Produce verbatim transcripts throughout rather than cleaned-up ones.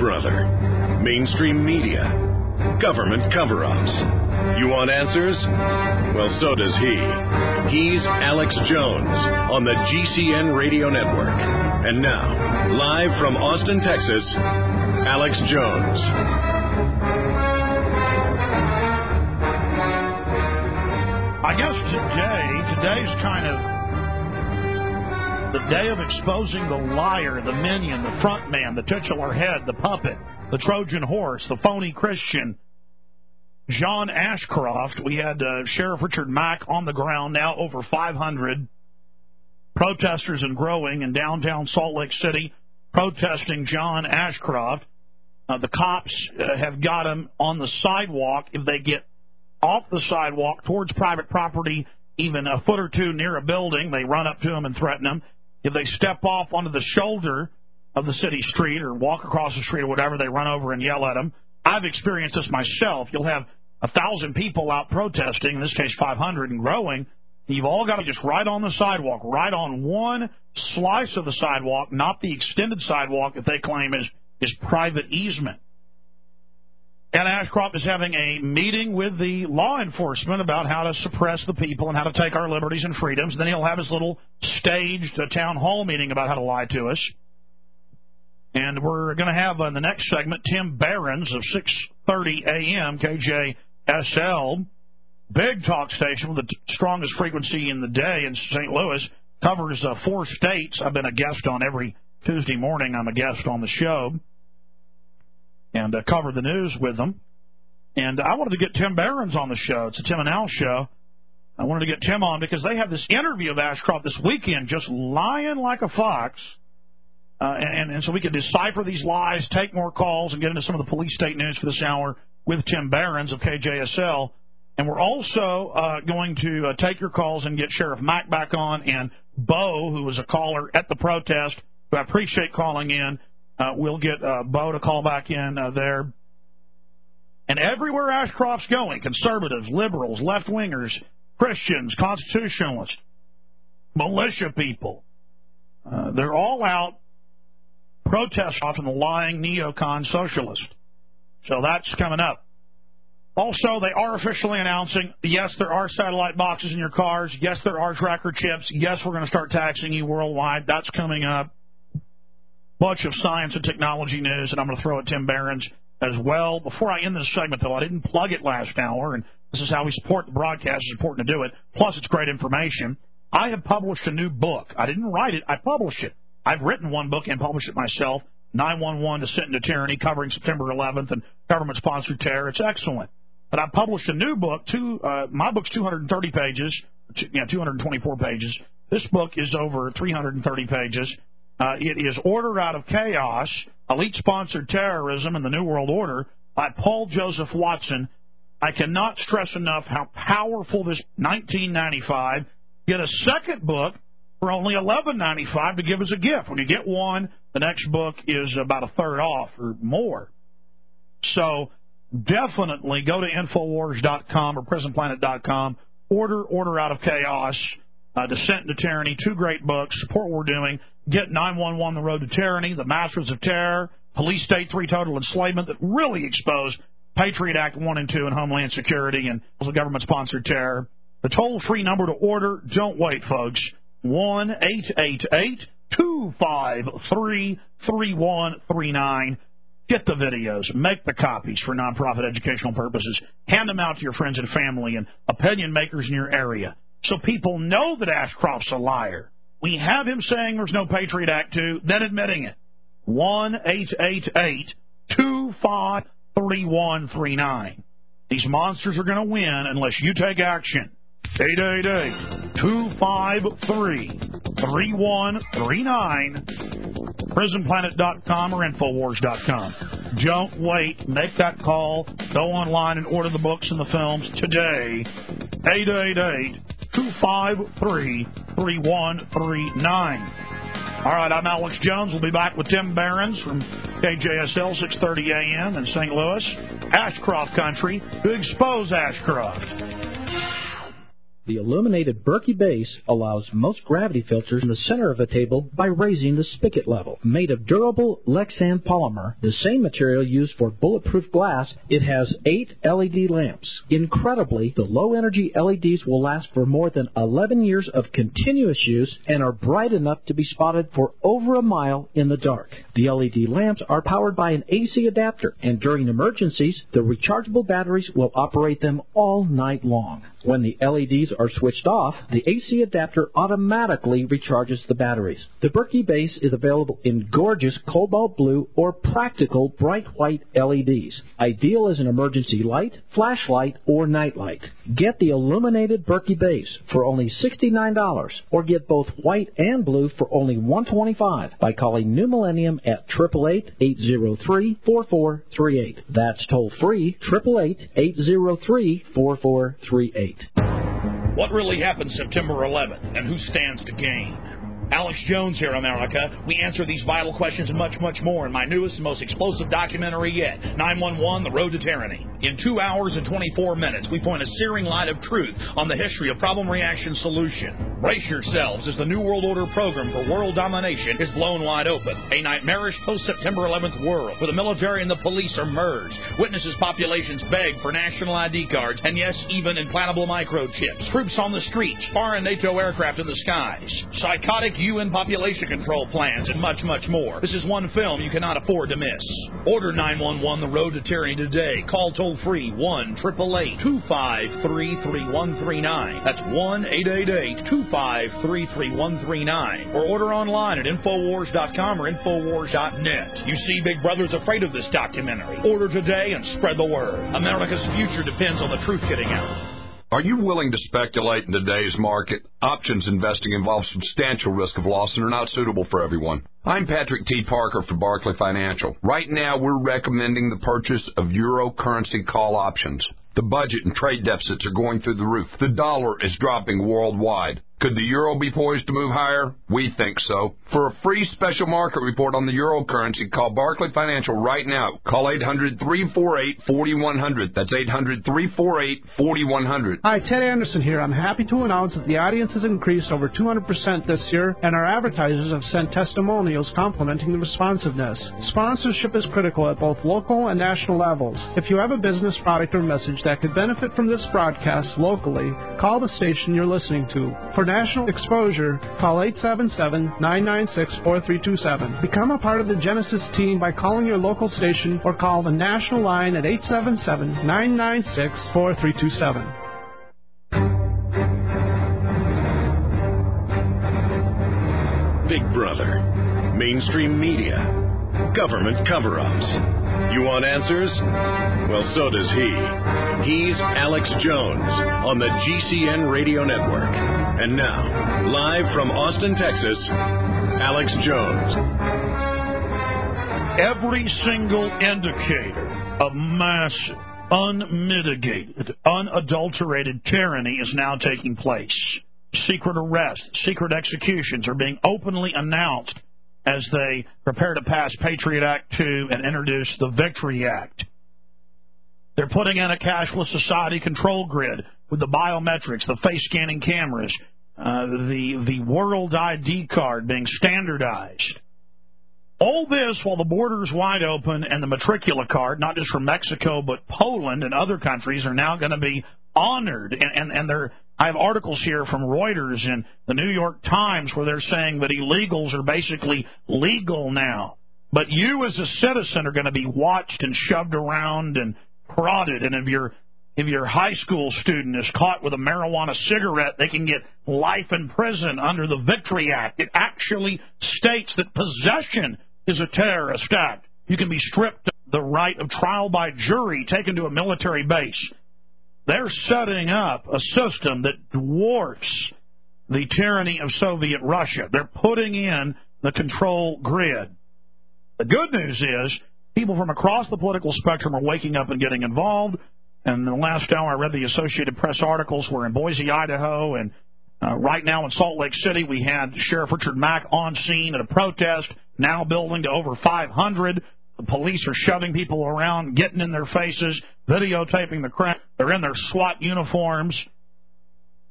brother? Mainstream media? Government cover-ups? You want answers? Well, so does he. He's Alex Jones on the G C N Radio Network. And now, live from Austin, Texas, Alex Jones. I guess today, today's kind of the day of exposing the liar, the minion, the front man, the titular head, the puppet, the Trojan horse, the phony Christian, John Ashcroft. We had uh, Sheriff Richard Mack on the ground, now over five hundred protesters and growing in downtown Salt Lake City protesting John Ashcroft. Uh, the cops uh, have got him on the sidewalk. If they get off the sidewalk towards private property, even a foot or two near a building, they run up to him and threaten him. If they step off onto the shoulder of the city street or walk across the street or whatever, they run over and yell at him. I've experienced this myself. You'll have a thousand people out protesting, in this case five hundred and growing. You've all got to just right on the sidewalk, right on one slice of the sidewalk, not the extended sidewalk that they claim is, is private easement. And Ashcroft is having a meeting with the law enforcement about how to suppress the people and how to take our liberties and freedoms. Then he'll have his little staged uh, town hall meeting about how to lie to us. And we're going to have uh, in the next segment Tim Behrens of six thirty a.m. K J S L, big talk station with the t- strongest frequency in the day in Saint Louis, covers uh, four states. I've been a guest on every Tuesday morning. I'm a guest on the show and uh, cover the news with them. And I wanted to get Tim Behrens on the show. It's a Tim and Al show. I wanted to get Tim on because they have this interview of Ashcroft this weekend, just lying like a fox. Uh, and, and so we can decipher these lies, take more calls, and get into some of the police state news for this hour with Tim Behrens of K J S L. And we're also uh, going to uh, take your calls and get Sheriff Mack back on, and Bo, who was a caller at the protest, who I appreciate calling in. Uh, we'll get uh, Bo to call back in uh, there. And everywhere Ashcroft's going, conservatives, liberals, left-wingers, Christians, constitutionalists, militia people, uh, they're all out protesting often the lying neocon socialist. So that's coming up. Also, they are officially announcing, yes, there are satellite boxes in your cars. Yes, there are tracker chips. Yes, we're going to start taxing you worldwide. That's coming up. Bunch of science and technology news, and I'm going to throw at Tim Behrens as well. Before I end this segment, though, I didn't plug it last hour, and this is how we support the broadcast. It's important to do it. Plus, it's great information. I have published a new book. I didn't write it. I published it. I've written one book and published it myself, nine one one Descent into Tyranny, covering September eleventh and government-sponsored terror. It's excellent. But I published a new book. Two, uh, my book's two hundred thirty pages, two, yeah, two hundred twenty-four pages. This book is over three hundred thirty pages. Uh, it is Order Out of Chaos, Elite-Sponsored Terrorism and the New World Order by Paul Joseph Watson. I cannot stress enough how powerful this nineteen ninety-five. Get a second book for only eleven ninety-five to give as a gift. When you get one, the next book is about a third off or more. So definitely go to Infowars dot com or Prison Planet dot com. Order Order Out of Chaos, uh, Descent into Tyranny, two great books. Support what we're doing. Get nine one one, The Road to Tyranny, The Masters of Terror, Police State three, Total Enslavement, that really expose Patriot Act one and two and Homeland Security and the government-sponsored terror. The toll-free number to order, don't wait, folks, one eight eight eight, two five three, three one three nine. Get the videos. Make the copies for nonprofit educational purposes. Hand them out to your friends and family and opinion makers in your area so people know that Ashcroft's a liar. We have him saying there's no Patriot Act two, then admitting it. one eight eight eight, two five three one three nine. These monsters are going to win unless you take action. eight eight eight, two five three, three one three nine. Prison Planet dot com or Infowars dot com. Don't wait. Make that call. Go online and order the books and the films today. eight eight eight, two five three, three one three nine. All right, I'm Alex Jones. We'll be back with Tim Behrens from K J S L, six thirty a.m. in Saint Louis. Ashcroft Country to expose Ashcroft. The illuminated Berkey base allows most gravity filters in the center of a table by raising the spigot level. Made of durable Lexan polymer, the same material used for bulletproof glass, it has eight L E D lamps. Incredibly, the low-energy L E Ds will last for more than eleven years of continuous use and are bright enough to be spotted for over a mile in the dark. The L E D lamps are powered by an A C adapter, and during emergencies, the rechargeable batteries will operate them all night long. When the L E Ds are switched off, the A C adapter automatically recharges the batteries. The Berkey base is available in gorgeous cobalt blue or practical bright white L E Ds, ideal as an emergency light, flashlight, or nightlight. Get the illuminated Berkey base for only sixty-nine dollars, or get both white and blue for only one hundred twenty-five dollars by calling New Millennium at eight eight eight, eight zero three, four four three eight. That's toll free, eight eight eight, eight zero three, four four three eight. What really happened September eleventh, and who stands to gain? Alex Jones here, America. We answer these vital questions and much, much more in my newest and most explosive documentary yet, nine one one, The Road to Tyranny. In two hours and twenty-four minutes, we point a searing light of truth on the history of problem, reaction, solution. Brace yourselves as the New World Order program for world domination is blown wide open. A nightmarish post-September eleventh world where the military and the police are merged. Witnesses populations beg for national I D cards and, yes, even implantable microchips. Troops on the streets, foreign NATO aircraft in the skies. Psychotic U N population control plans, and much, much more. This is one film you cannot afford to miss. Order nine one one The Road to Tyranny today. Call toll-free one eight eight eight, two five three, three one three nine. That's one eight eight eight, two five three, three one three nine. Or order online at Infowars dot com or Infowars dot net. You see, Big Brother's afraid of this documentary. Order today and spread the word. America's future depends on the truth getting out. Are you willing to speculate in today's market? Options investing involves substantial risk of loss and are not suitable for everyone. I'm Patrick T. Parker for Barclay Financial. Right now, we're recommending the purchase of Euro currency call options. The budget and trade deficits are going through the roof. The dollar is dropping worldwide. Could the euro be poised to move higher? We think so. For a free special market report on the euro currency, call Barclay Financial right now. Call eight hundred, three four eight, four one zero zero. That's eight hundred, three four eight, four one zero zero. Hi, Ted Anderson here. I'm happy to announce that the audience has increased over two hundred percent this year, and our advertisers have sent testimonials complimenting the responsiveness. Sponsorship is critical at both local and national levels. If you have a business, product, or message that could benefit from this broadcast locally, call the station you're listening to. For national exposure, call eight seven seven, nine nine six, four three two seven. Become a part of the Genesis team by calling your local station or call the national line at eight seven seven, nine nine six, four three two seven. Big Brother, mainstream media, government cover-ups. You want answers? Well, so does he. He's Alex Jones on the G C N Radio Network. And now, live from Austin, Texas, Alex Jones. Every single indicator of massive, unmitigated, unadulterated tyranny is now taking place. Secret arrests, secret executions are being openly announced as they prepare to pass Patriot Act two and introduce the Victory Act. They're putting in a cashless society control grid with the biometrics, the face-scanning cameras, uh, the, the World I D card being standardized. All this while the border is wide open and the matricula card, not just from Mexico but Poland and other countries, are now going to be honored. And, and, and they're, I have articles here from Reuters and the New York Times where they're saying that illegals are basically legal now. But you as a citizen are going to be watched and shoved around and prodded. And if your if your high school student is caught with a marijuana cigarette, they can get life in prison under the Victory Act. It actually states that possession is a terrorist act. You can be stripped of the right of trial by jury, taken to a military base. They're setting up a system that dwarfs the tyranny of Soviet Russia. They're putting in the control grid. The good news is people from across the political spectrum are waking up and getting involved. And in the last hour, I read the Associated Press articles. We're in Boise, Idaho, and uh, right now in Salt Lake City, we had Sheriff Richard Mack on scene at a protest, now building to over five hundred. The police are shoving people around, getting in their faces, videotaping the crap. They're in their SWAT uniforms.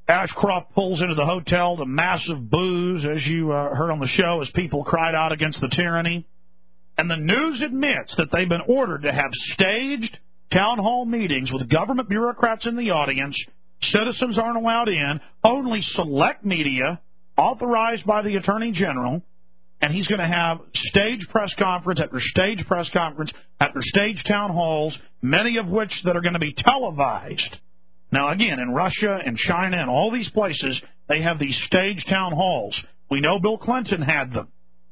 Ashcroft pulls into the hotel to massive boos, as you uh, heard on the show, as people cried out against the tyranny. And the news admits that they've been ordered to have staged town hall meetings with government bureaucrats in the audience. Citizens aren't allowed in. Only select media, authorized by the Attorney General. And he's going to have stage press conference after stage press conference after stage town halls, many of which that are going to be televised. Now, again, in Russia and China and all these places, they have these stage town halls. We know Bill Clinton had them.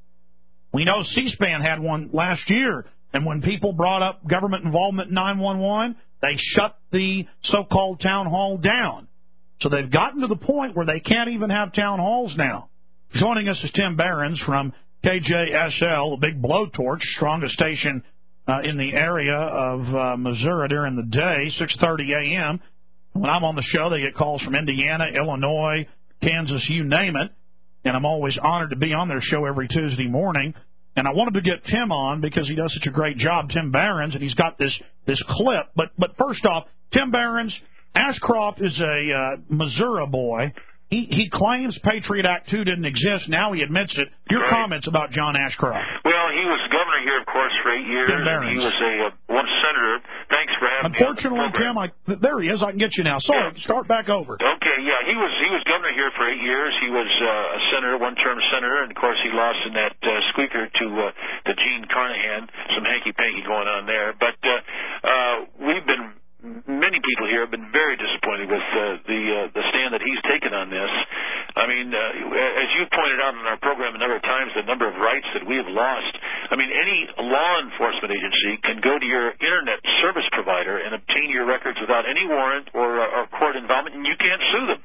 We know C-SPAN had one last year. And when people brought up government involvement in nine one one, they shut the so-called town hall down. So they've gotten to the point where they can't even have town halls now. Joining us is Tim Behrens from K J S L, a big blowtorch, strongest station uh, in the area of uh, Missouri during the day, six thirty a.m. When I'm on the show, they get calls from Indiana, Illinois, Kansas, you name it. And I'm always honored to be on their show every Tuesday morning. And I wanted to get Tim on because he does such a great job, Tim Behrens, and he's got this this clip. But but first off, Tim Behrens, Ashcroft is a uh, Missouri boy. He he claims Patriot Act two didn't exist. Now he admits it. Your right. comments about John Ashcroft? Well, he was governor here, of course, for eight years. Tim Behrens. He was a uh, one senator. Thanks for having Unfortunately, me. Unfortunately, Tim, I, there he is. I can get you now. Sorry, yeah. start back over. Okay, yeah, he was he was governor here for eight years. He was uh, a senator, one-term senator, and of course he lost in that uh, squeaker to uh, to Gene Carnahan. Some hanky-panky going on there, but uh, uh, we've been. Many people here have been very disappointed with uh, the uh, the stand that he's taken on this. I mean, uh, as you pointed out in our program a number of times, the number of rights that we have lost. I mean, any law enforcement agency can go to your internet service provider and obtain your records without any warrant or, uh, or court involvement, and you can't sue them.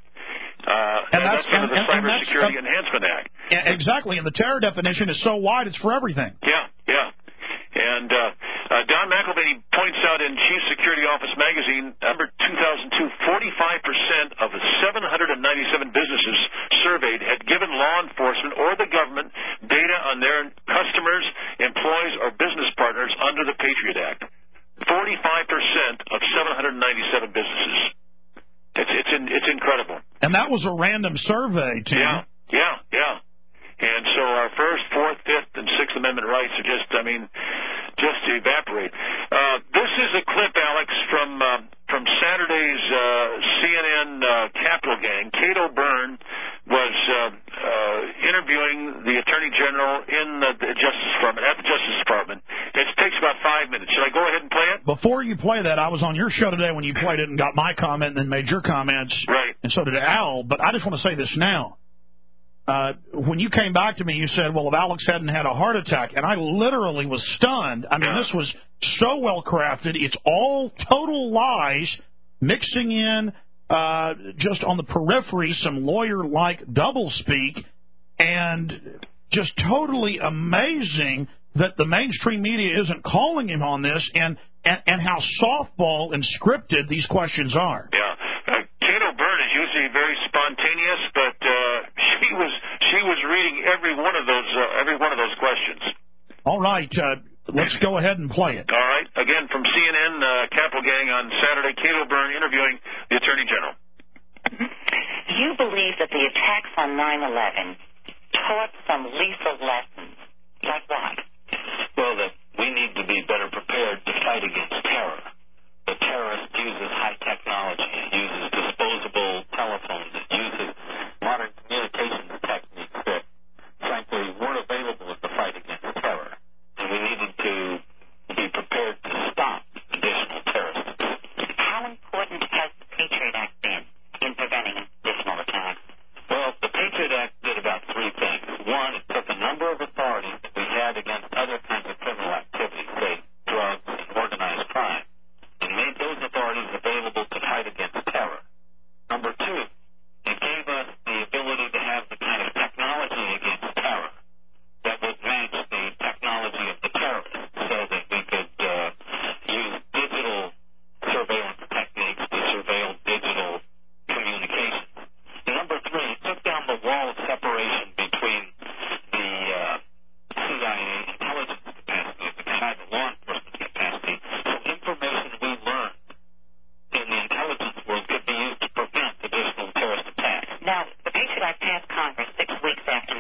Uh, and, and that's, that's under the and, and Cybersecurity uh, Enhancement Act. Yeah, exactly, and the terror definition is so wide it's for everything. Yeah, yeah. And uh, uh, Don McElvaney points out in Chief Security Office magazine, number two thousand two, forty-five percent of the seven hundred ninety-seven businesses surveyed had given law enforcement or the government data on their customers, employees, or business partners under the Patriot Act. forty-five percent of seven hundred ninety-seven businesses. It's it's in, it's incredible. And that was a random survey, Tim. Yeah, yeah, yeah. And so our First, Fourth, Fifth, and Sixth Amendment rights are just, I mean, just to evaporate. Uh, this is a clip, Alex, from uh, from Saturday's uh, C N N uh, Capitol Gang. Cato Byrne was uh, uh, interviewing the Attorney General in the, the Justice Department, at the Justice Department. It takes about five minutes. Should I go ahead and play it? Before you play that, I was on your show today when you played it and got my comment and then made your comments. Right. And so did Al. But I just want to say this now. Uh, when you came back to me, you said, well, if Alex hadn't had a heart attack, and I literally was stunned. I mean, yeah. this was so well crafted. It's all total lies, mixing in uh, just on the periphery some lawyer-like doublespeak, and just totally amazing that the mainstream media isn't calling him on this, and, and, and how softball and scripted these questions are. Yeah. Uh, Cato Byrne is usually very spontaneous, but uh, she was she was reading every one of those uh, every one of those questions. All right, uh, let's go ahead and play it. All right, again from C N N uh, Capitol Gang on Saturday. Cato Byrne interviewing the Attorney General. You believe that the attacks on nine eleven taught some lethal lessons, like what? Well, that we need to be better prepared to fight against terror. The terrorist uses high technology, it uses disposable telephones, it uses modern communications techniques that, frankly, weren't available in the fight against terror. And we needed to be prepared to stop additional terrorists. How important has the Patriot Act been in preventing additional attacks? Well, the Patriot Act did about three things. One, it took a number of authorities that we had against other kinds of criminal activities, say drugs and organized crime, and made those authorities available to fight against terror.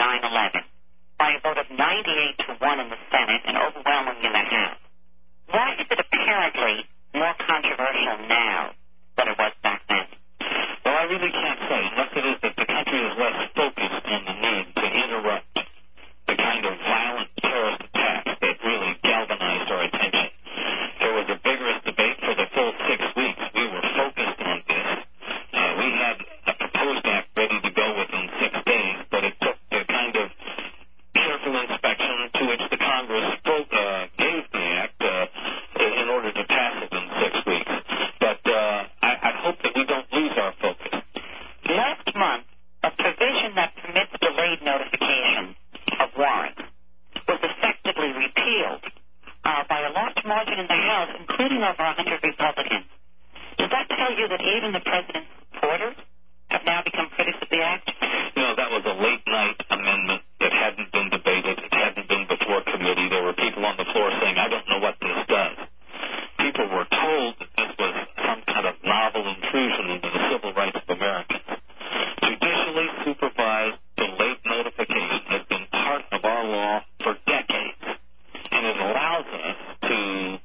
nine eleven by a vote of ninety-eight to one in the Senate and overwhelming in the House. Why is it apparently more controversial now than it was back then? Well, I really can't say, unless it is that the country is less focused on the need to interrupt the kind of violent terrorist attacks that really galvanized our attention. There was a vigorous debate for the full six weeks. We were focused on this. Uh, we had a proposed act ready to go within six days, but it took the kind of careful inspection to which the Congress spoke, uh, gave the act uh, in order to pass it in six weeks. But uh, I, I hope that we don't lose our focus. Last month, a provision that permits delayed notification of warrants was effectively repealed uh, by a large margin in the House, including over one hundred Republicans. Does that tell you that even the president's supporters have now become critics of the act? You know, that was a late-night amendment that hadn't been debated. It hadn't been before committee. There were people on the floor saying, I don't know what this does. People were told that this was some kind of novel intrusion into the civil rights of Americans. Judicially supervised delayed notification has been part of our law for decades, and it allows us to,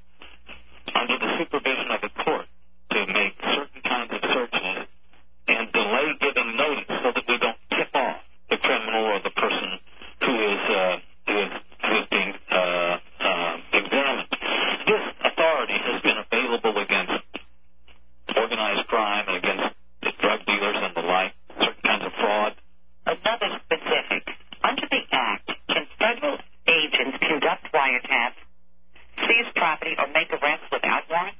under the supervision of the court, to make certain kinds of searches and delay giving notice so that we don't tip off the criminal or the person who is uh, who is, who is being uh, uh, examined. This authority has been available against organized crime and against the drug dealers and the like, certain kinds of fraud. Another specific. Under the Act, can federal agents conduct wiretaps, seize property, or make arrests without warrants?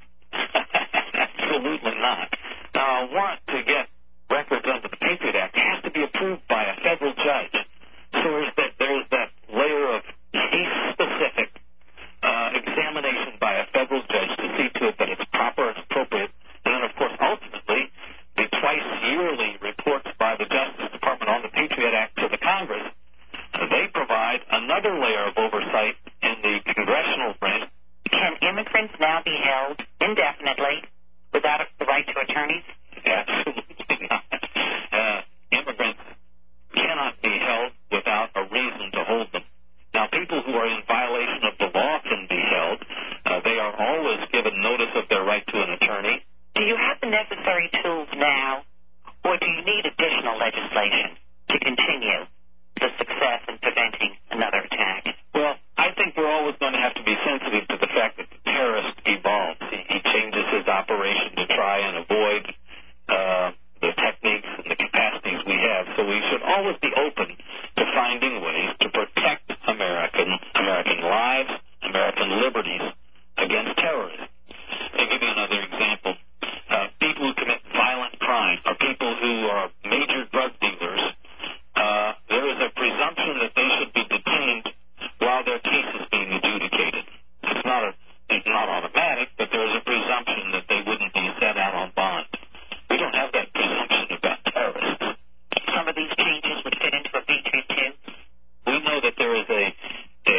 Absolutely not. Now, a warrant to get records under the Patriot Act has to be approved by a federal judge. So there's that, there's that layer of case-specific uh, examination by a federal judge to see to it that it's proper and appropriate. And then, of course, ultimately, the twice-yearly reports by the Justice Department on the Patriot Act to the Congress, uh, they provide another layer of oversight in the congressional branch. Can immigrants now be held indefinitely without the right to attorneys? Absolutely not. Uh, immigrants cannot be held without a reason to hold them. Now, people who are in violation of the law can be held. Uh, they are always given notice of their right to an attorney. Do you have the necessary tools now, or do you need additional legislation to continue the success in preventing another attack? Well, I think we're always going to have to be sensitive to the fact that the terrorist evolves. He, he changes his operation to try and avoid uh, the techniques and the capacities we have. So we should always be open to finding ways to protect American American lives, American liberties against terrorism. I'll give you another example. Uh, people who commit violent crime or people who are major drug dealers, uh, there is a presumption that they should be detained while their case is being adjudicated. It's not a, it's not automatic, but there is a presumption that they wouldn't be set out on bond. We don't have that presumption about terrorists. Some of these changes would fit into a Patriot too. We know that there is a, a,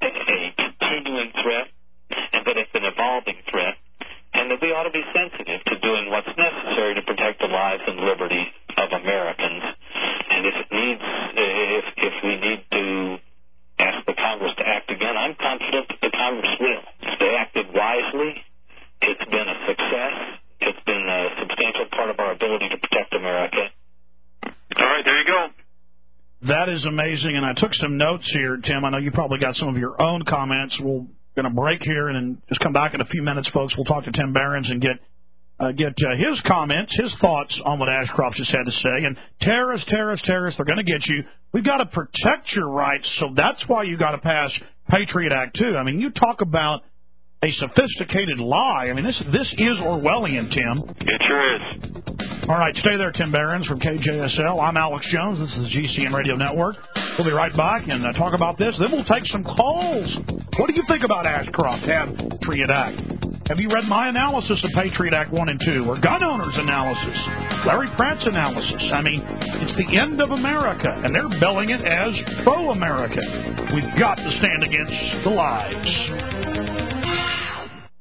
a continuing threat and that it's an evolving threat, and that we ought to be sensitive to doing what's necessary to protect the lives and liberties of Americans. And if it needs, if, if we need to ask the Congress to act again, I'm confident that the Congress will. They acted wisely. It's been a success. It's been a substantial part of our ability to protect America. All right, there you go. That is amazing, and I took some notes here, Tim. I know you probably got some of your own comments. We're going to break here and then just come back in a few minutes, folks. We'll talk to Tim Behrens and get uh, get uh, his comments, his thoughts on what Ashcroft just had to say. And terrorists, terrorists, terrorists, they're going to get you. We've got to protect your rights, so that's why you got to pass Patriot Act too. I mean, you talk about a sophisticated lie. I mean, this this is Orwellian, Tim. It sure is. All right, stay there, Tim Behrens from K J S L. I'm Alex Jones. This is the G C N Radio Network. We'll be right back and uh, talk about this. Then we'll take some calls. What do you think about Ashcroft and Patriot Act? Have you read my analysis of Patriot Act one and two, or gun owners' analysis, Larry Pratt's analysis? I mean, it's the end of America, and they're billing it as pro-America. We've got to stand against the lies.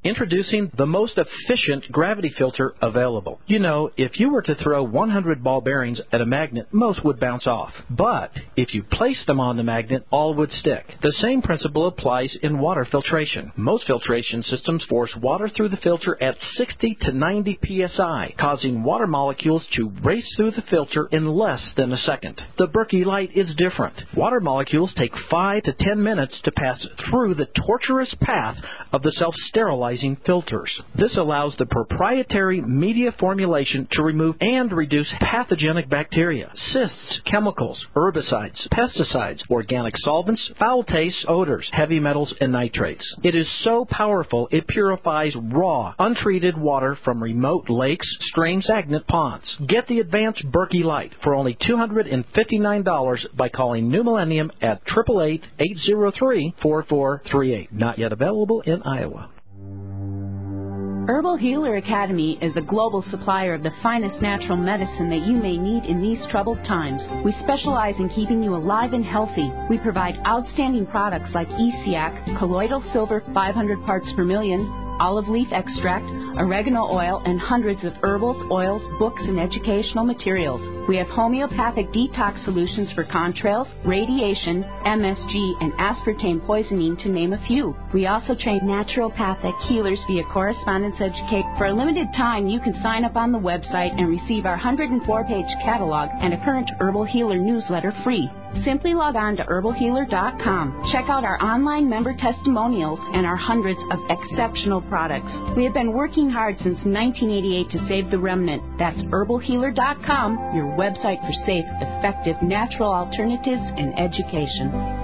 Introducing the most efficient gravity filter available. You know, if you were to throw one hundred ball bearings at a magnet, most would bounce off. But if you place them on the magnet, all would stick. The same principle applies in water filtration. Most filtration systems force water through the filter at sixty to ninety P S I, causing water molecules to race through the filter in less than a second. The Berkey Light is different. Water molecules take five to ten minutes to pass through the torturous path of the self-sterilizing filters. This allows the proprietary media formulation to remove and reduce pathogenic bacteria, cysts, chemicals, herbicides, pesticides, organic solvents, foul tastes, odors, heavy metals, and nitrates. It is so powerful it purifies raw, untreated water from remote lakes, streams, stagnant ponds. Get the advanced Berkey Light for only two hundred fifty-nine dollars by calling New Millennium at eight eight eight, eight zero three, four four three eight. Not yet available in Iowa. Herbal Healer Academy is a global supplier of the finest natural medicine that you may need in these troubled times. We specialize in keeping you alive and healthy. We provide outstanding products like E C A C, colloidal silver five hundred parts per million, olive leaf extract, oregano oil, and hundreds of herbals, oils, books, and educational materials. We have homeopathic detox solutions for contrails, radiation, M S G, and aspartame poisoning, to name a few. We also train naturopathic healers via correspondence education. For a limited time, you can sign up on the website and receive our one hundred four page catalog and a current Herbal Healer newsletter free. Simply log on to herbal healer dot com. Check out our online member testimonials and our hundreds of exceptional products. We have been working hard since nineteen eighty-eight to save the remnant. That's herbal healer dot com, your website for safe, effective, natural alternatives in education.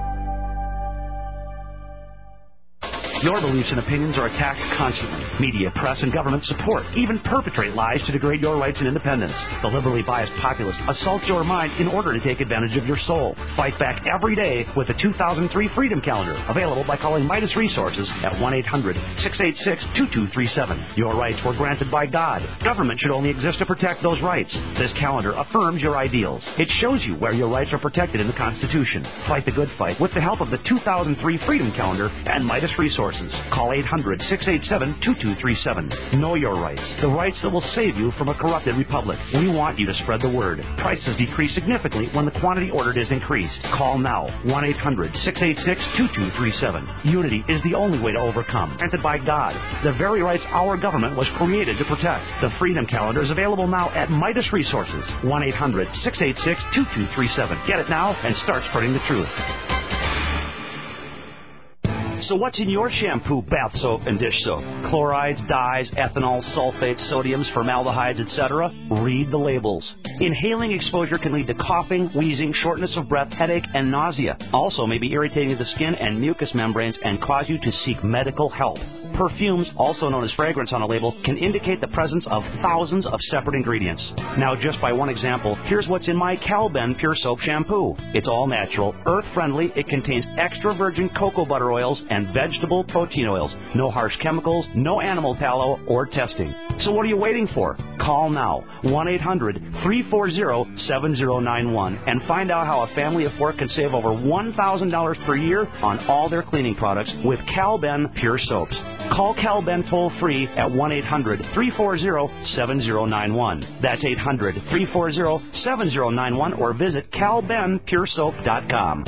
Your beliefs and opinions are attacked constantly. Media, press, and government support even perpetrate lies to degrade your rights and independence. The liberally biased populace assaults your mind in order to take advantage of your soul. Fight back every day with the two thousand three Freedom Calendar, available by calling Midas Resources at one eight hundred, six eight six, two two three seven. Your rights were granted by God. Government should only exist to protect those rights. This calendar affirms your ideals. It shows you where your rights are protected in the Constitution. Fight the good fight with the help of the two thousand three Freedom Calendar and Midas Resources. Call eight hundred, six eight seven, two two three seven. Know your rights. The rights that will save you from a corrupted republic. We want you to spread the word. Prices decrease significantly when the quantity ordered is increased. Call now. one eight hundred, six eight six, two two three seven. Unity is the only way to overcome. Granted by God. The very rights our government was created to protect. The Freedom Calendar is available now at Midas Resources. one eight hundred, six eight six, two two three seven. Get it now and start spreading the truth. So what's in your shampoo, bath soap, and dish soap? Chlorides, dyes, ethanol, sulfates, sodiums, formaldehydes, et cetera? Read the labels. Inhaling exposure can lead to coughing, wheezing, shortness of breath, headache, and nausea. Also may be irritating to the skin and mucous membranes and cause you to seek medical help. Perfumes, also known as fragrance on a label, can indicate the presence of thousands of separate ingredients. Now, just by one example, here's what's in my Calben Pure Soap Shampoo. It's all natural, earth-friendly. It contains extra virgin cocoa butter oils and vegetable protein oils. No harsh chemicals, no animal tallow or testing. So what are you waiting for? Call now, one eight hundred, three four zero, seven zero nine one, and find out how a family of four can save over one thousand dollars per year on all their cleaning products with Calben Pure Soaps. Call Calben toll-free at one eight hundred, three four zero, seven zero nine one. That's eight hundred, three four zero, seven zero nine one, or visit calben pure soap dot com.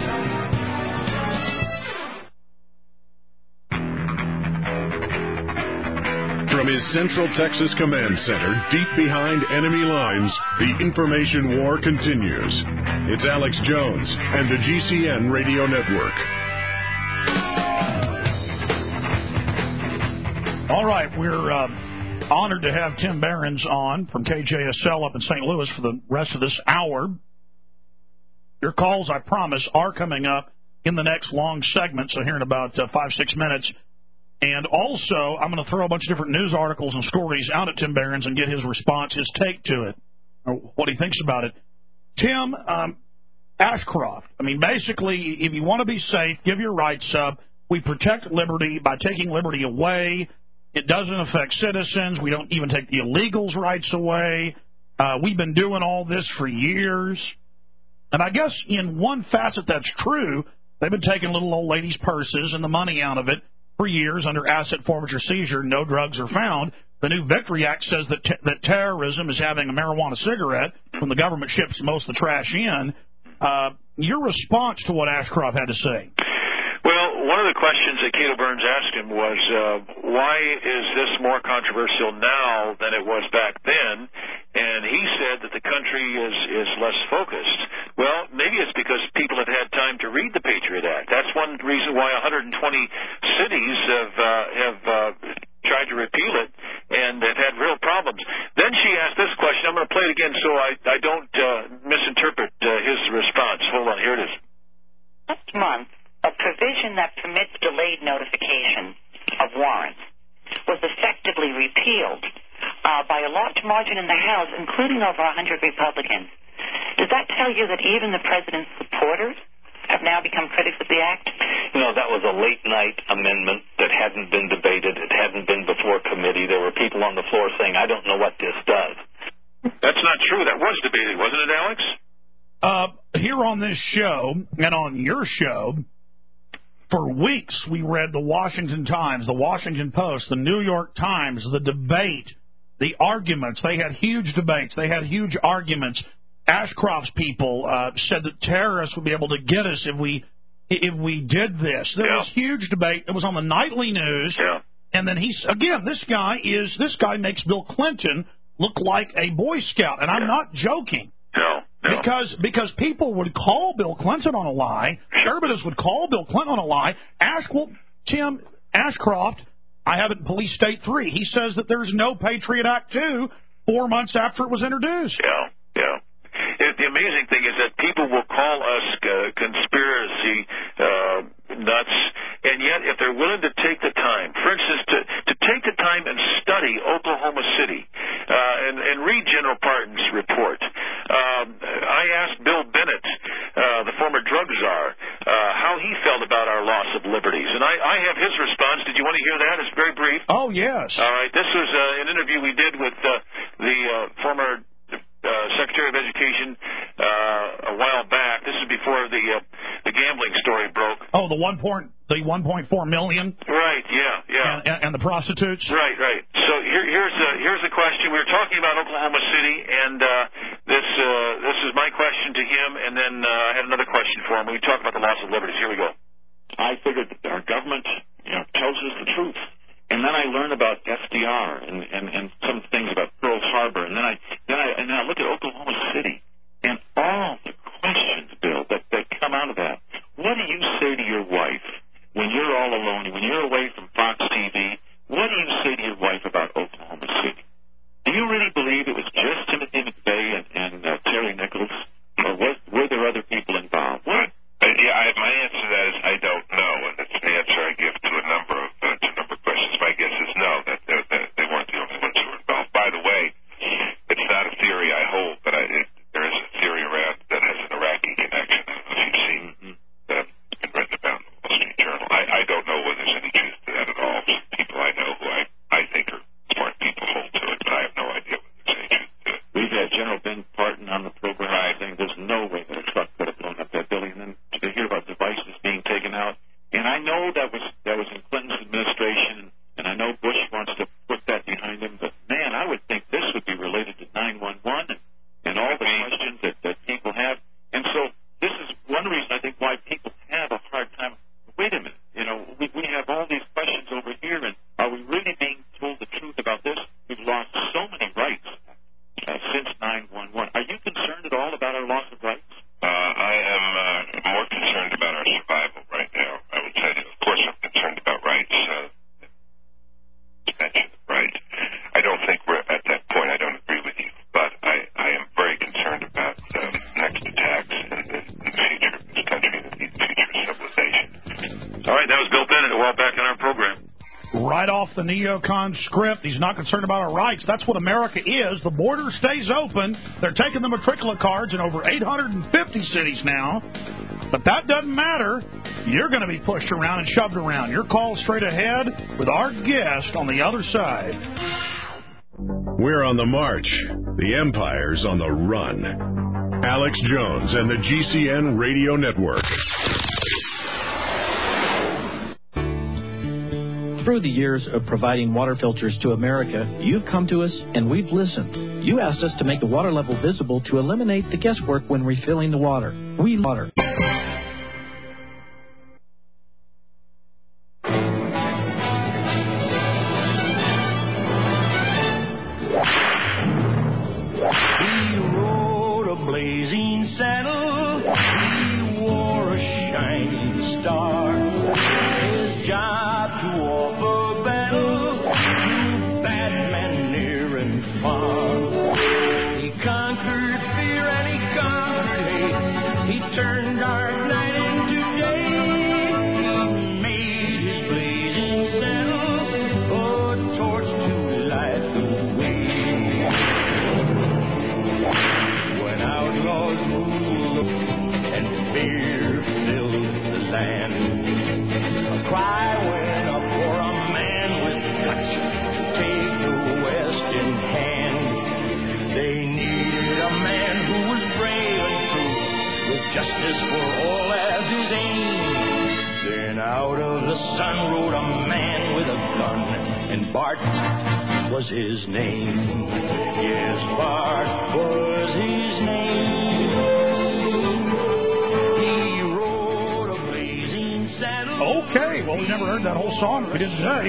From his Central Texas Command Center, deep behind enemy lines, the information war continues. It's Alex Jones and the G C N Radio Network. All right, we're uh, honored to have Tim Behrens on from K J S L up in Saint Louis for the rest of this hour. Your calls, I promise, are coming up in the next long segment, so here in about uh, five, six minutes. And also, I'm going to throw a bunch of different news articles and stories out at Tim Behrens and get his response, his take to it, or what he thinks about it. Tim, um, Ashcroft, I mean, basically, if you want to be safe, give your rights up. We protect liberty by taking liberty away. It doesn't affect citizens. We don't even take the illegals' rights away. Uh, we've been doing all this for years. And I guess in one facet that's true, they've been taking little old ladies' purses and the money out of it for years under asset forfeiture seizure, no drugs are found. The new Victory Act says that t- that terrorism is having a marijuana cigarette when the government ships most of the trash in. Uh, your response to what Ashcroft had to say? Well, one of the questions that Cato Burns asked him was, uh, why is this more controversial now than it was back then? And he said that the country is, is less focused. Well, maybe it's because people have had time to read the Patriot Act. That's one reason why one hundred twenty cities have, uh, have uh, tried to repeal it and have had real problems. Then she asked this question. I'm going to play it again so I, I don't uh, misinterpret uh, his response. Hold on, here it is. Last month, a provision that permits delayed notification of warrants was effectively repealed uh, by a large margin in the House, including over one hundred Republicans. Does that tell you that even the president's supporters have now become critics of the act? You know, that was a late-night amendment that hadn't been debated. It hadn't been before committee. There were people on the floor saying, I don't know what this does. That's not true. That was debated, wasn't it, Alex? Uh, here on this show and on your show, for weeks we read the Washington Times, the Washington Post, the New York Times, the debate, the arguments. They had huge debates. They had huge arguments. Ashcroft's people uh, said that terrorists would be able to get us if we if we did this. There yeah. was huge debate. It was on the nightly news. Yeah. And then he's again, this guy is this guy makes Bill Clinton look like a Boy Scout, and I'm yeah. not joking. No. No. Because because people would call Bill Clinton on a lie, conservatives would call Bill Clinton on a lie. Ask well, Tim Ashcroft, I have it in Police State three. He says that there's no Patriot Act two four months after it was introduced. Yeah, yeah. It, the amazing thing is that people will call us uh, conspiracy uh, nuts, and yet if they're willing to take the time, for instance, to, to take the time and study Oklahoma City uh, and, and read General Pardon's report. Um, I asked Bill Bennett, uh, the former drug czar, uh, how he felt about our loss of liberties, and I, I have his response. Did you want to hear that? It's very brief. Oh, yes. All right. This was uh, an interview we did with uh, the uh, former Uh, Secretary of Education uh, a while back. This is before the uh, the gambling story broke. Oh, the one point the one point four million. Right. Yeah. Yeah. And, and, and the prostitutes. Right. Right. So here, here's a here's a question. We were talking about Oklahoma City, and uh, this uh, this is my question to him, and then uh, I had another question for him. We talked about the loss of liberties. Here we go. I figured that our government, you know, tells us the truth. And then I learned about F D R and, and, and some things about Pearl Harbor, and then I then I and then I look at Oklahoma City and all the questions, Bill, that, that come out of that. What do you say to your wife when you're all alone, when you're away from Fox T V? What do you say to your wife about Oklahoma City? Do you really believe it was just Timothy McVeigh and, and uh, Terry Nichols, or was, were there other people involved? What? Uh, yeah, I, my answer to that is I don't know, and that's the answer I give to a number of uh, to a number of questions. My guess is no, that, that, that they weren't the only ones who were involved. By the way, it's not a theory I hold, but I, it, there is a theory around that has an Iraqi connection. I don't know if you've seen that. It's been written about in the Wall Street Journal. I, I don't know whether there's any truth to that at all. Some people I know who I, I think are smart people hold to it, but I have no idea whether there's any truth to it. We've had General Ben Parton on the program right. saying there's no way that a truck could have blown up that building, and then to hear about devices being taken out. And I know that was that was in Clinton's administration, and I know Bush wants to put that behind him, but man, I would think this would be related to nine one one and, and all the questions that, that people have. And so this is one reason I think why people have a hard time. Wait a minute, you know, we, we have all these questions over here, and are we really being told the truth about this? We've lost so many rights uh, since nine one one. Are you concerned at all about our loss of rights? Uh, I am uh, more concerned about our survival right now. I will tell you. Of course, I'm concerned about rights. Uh, mentioned right. I don't think we're at that point. I don't agree with you, but I, I am very concerned about uh, next attacks and the, the future of this country, the future of civilization. All right, that was Bill Bennett a while back on our program. Right off the neocon script, he's not concerned about our rights. That's what America is. The border stays open. They're taking the matriculate cards in over eight hundred fifty cities now. But that doesn't matter. You're going to be pushed around and shoved around. Your call straight ahead with our guest on the other side. We're on the march. The empire's on the run. Alex Jones and the G C N Radio Network. Through the years of providing water filters to America, you've come to us and we've listened. You asked us to make the water level visible to eliminate the guesswork when refilling the water. We water. He rode a blazing saddle. He wore a shining star. His job to offer battle to bad men near and far. He conquered fear and he conquered hate. He turned dark night into day. He made his blazing saddle a torch to light the way. When outlaws ruled and fear filled the land, a cry went up for a man with guts to take the West in hand. They needed a man who was brave and true, with justice for all as his aim. Then out of the sun rode a man with a gun, and Bart was his name. Yes, Bart was his name. He rode a blazing saddle. Okay, well, we never heard that whole song. We did today.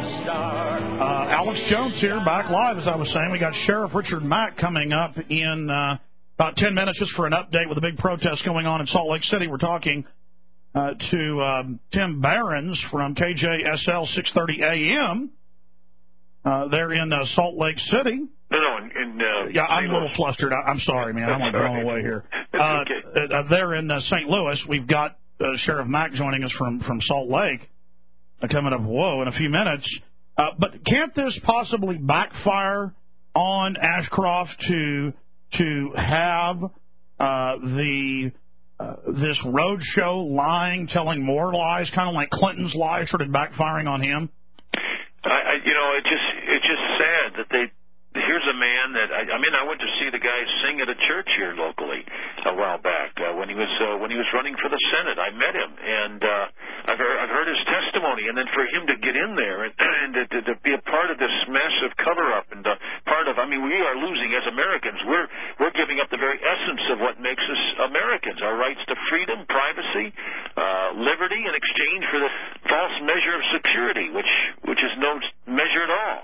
Uh, Alex Jones here, back live, as I was saying. We got Sheriff Richard Mack coming up in uh, about ten minutes just for an update with a big protest going on in Salt Lake City. We're talking uh, to um, Tim Behrens from K J S L six thirty A M. Uh, they're in uh, Salt Lake City. No, no, in, in uh, yeah, I'm Saint a little Louis. flustered. I, I'm sorry, man. I'm like blown away here. Uh, okay. uh, they're in uh, Saint Louis. We've got uh, Sheriff Mack joining us from, from Salt Lake, uh, coming up, whoa, in a few minutes. Uh, but can't this possibly backfire on Ashcroft to to have uh, the uh, this roadshow lying, telling more lies, kind of like Clinton's lies started backfiring on him? I, I, you know, it just it's just sad that they. Here's a man that I, I mean, I went to see the guy sing at a church here locally a while back uh, when he was uh, when he was running for the Senate. I met him, and uh, I've heard I've heard his testimony, and then for him to get in there and, and to, to, to be a part of this massive cover-up and uh, part of, I mean, we are losing as Americans. We're we're giving up the very essence of what makes us Americans: our rights to freedom, privacy, uh, liberty, in exchange for the false measure of security, which which is no measure at all.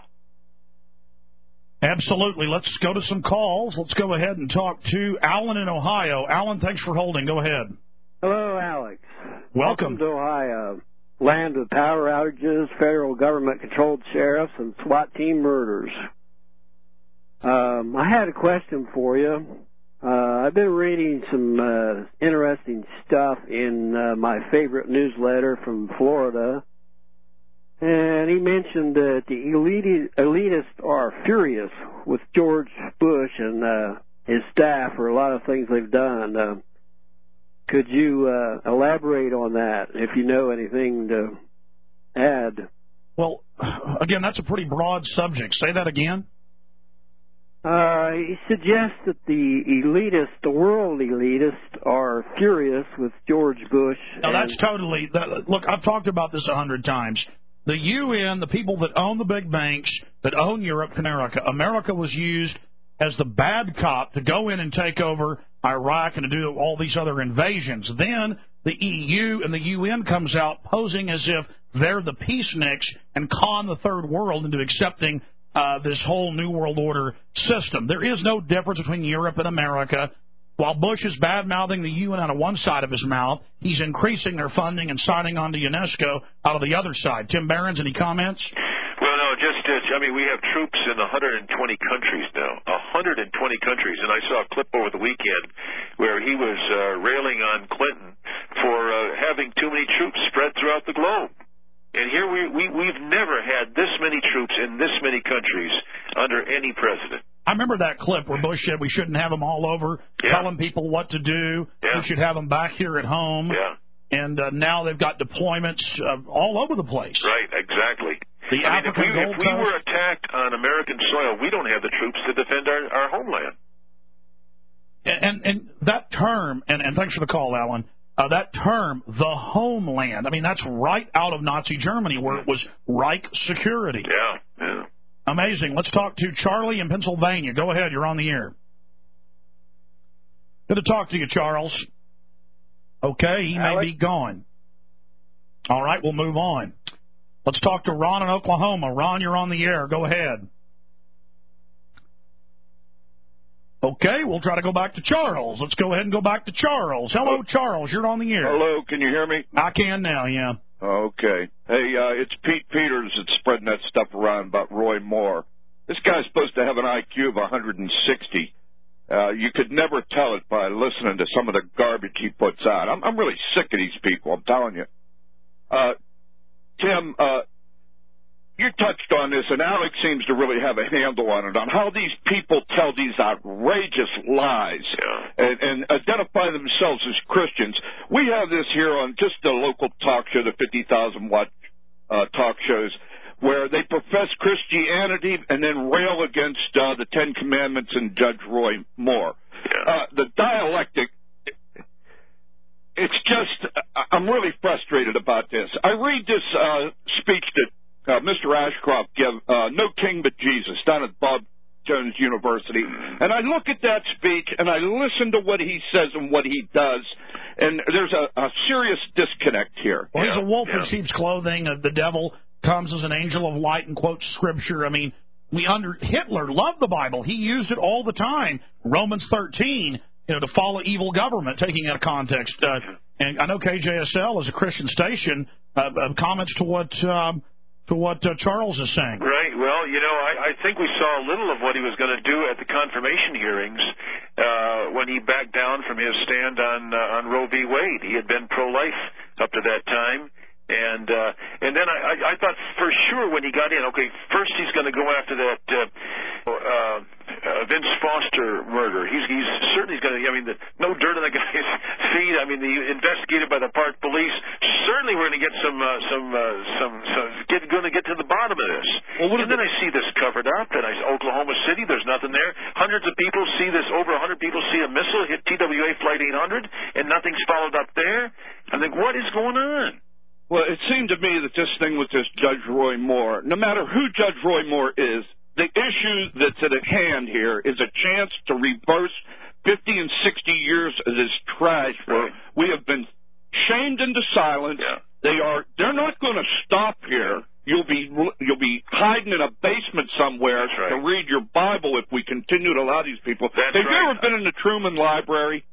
Absolutely. Let's go to some calls. Let's go ahead and talk to Alan in Ohio. Alan, thanks for holding. Go ahead. Hello, Alex. Welcome. Welcome to Ohio. Land of power outages, federal government-controlled sheriffs, and SWAT team murders. Um, I had a question for you. Uh, I've been reading some uh, interesting stuff in uh, my favorite newsletter from Florida. And he mentioned that the elite, elitists are furious with George Bush and uh, his staff for a lot of things they've done. Uh, could you uh, elaborate on that, if you know anything to add? Well, again, that's a pretty broad subject. Say that again. Uh, he suggests that the elitists, the world elitists, are furious with George Bush. No, that's totally... That, look, I've talked about this a hundred times. The U N, the people that own the big banks, that own Europe, America, America was used as the bad cop to go in and take over Iraq and to do all these other invasions. Then the E U and the U N comes out posing as if they're the peaceniks and con the third world into accepting uh, this whole New World Order system. There is no difference between Europe and America. While Bush is bad-mouthing the U N out of one side of his mouth, he's increasing their funding and signing on to UNESCO out of the other side. Tim Behrens, any comments? Well, no, just, uh, I mean, we have troops in one hundred twenty countries now, one hundred twenty countries, and I saw a clip over the weekend where he was uh, railing on Clinton for uh, having too many troops spread throughout the globe. And here we, we, we've never had this many troops in this many countries under any president. I remember that clip where Bush said we shouldn't have them all over, yeah. telling people what to do. Yeah. We should have them back here at home. Yeah. And uh, now they've got deployments uh, all over the place. Right, exactly. The I mean, if we, African if we were attacked on American soil, we don't have the troops to defend our, our homeland. And, and, and that term, and, and thanks for the call, Alan, Uh, that term, the homeland, I mean, that's right out of Nazi Germany where it was Reich security. Yeah, yeah. Amazing. Let's talk to Charlie in Pennsylvania. Go ahead. You're on the air. Good to talk to you, Charles. Okay, he Alex? may be gone. All right, we'll move on. Let's talk to Ron in Oklahoma. Ron, you're on the air. Go ahead. Okay, we'll try to go back to Charles. Let's go ahead and go back to Charles. Hello, Charles. You're on the air. Hello, can you hear me? I can now, yeah. Okay. Hey, uh, it's Pete Peters that's spreading that stuff around about Roy Moore. This guy's supposed to have an I Q of one hundred sixty. Uh, you could never tell it by listening to some of the garbage he puts out. I'm, I'm really sick of these people, I'm telling you. Uh, Tim, uh, you touched on this, and Alex seems to really have a handle on it, on how these people tell these outrageous lies and, and identify themselves as Christians. We have this here on just the local talk show, the fifty thousand watt uh, talk shows, where they profess Christianity and then rail against uh, the Ten Commandments and Judge Roy Moore. Uh, the dialectic, it's just, I'm really frustrated about this. I read this uh, speech that Uh, Mister Ashcroft give, uh, No King But Jesus, down at Bob Jones University. And I look at that speech, and I listen to what he says and what he does, and there's a, a serious disconnect here. Well, he's a wolf in sheep's clothing. Uh, the devil comes as an angel of light and quotes Scripture. I mean, we under Hitler loved the Bible. He used it all the time. Romans thirteen, you know, to follow evil government, taking out of context. Uh, and I know K J S L is a Christian station. Uh, uh, comments to what... Um, to what uh, Charles is saying. Right. Well, you know, I, I think we saw a little of what he was going to do at the confirmation hearings uh, when he backed down from his stand on uh, on Roe v. Wade. He had been pro-life up to that time. And uh, and then I, I, I thought for sure when he got in, okay, first he's going to go after that uh, uh, uh, Vince Foster murder. He's he's certainly going to. I mean, the, no dirt on the guy's feet. I mean, the investigated by the Park Police. Certainly, we're going to get some uh, some uh, some, some get going to get to the bottom of this. Well, and then I see this covered up, and I Oklahoma City. There's nothing there. Hundreds of people see this. Over a hundred people see a missile hit T W A Flight eight hundred, and nothing's followed up there. I think, what is going on? Well, it seemed to me that this thing with this Judge Roy Moore, no matter who Judge Roy Moore is, the issue that's at hand here is a chance to reverse fifty and sixty years of this trash where we have been shamed into silence. Yeah. They are, they're not going to stop here. You'll be, you'll be hiding in a basement somewhere right. to read your Bible if we continue to allow these people. That's have you right. ever been in the Truman Library?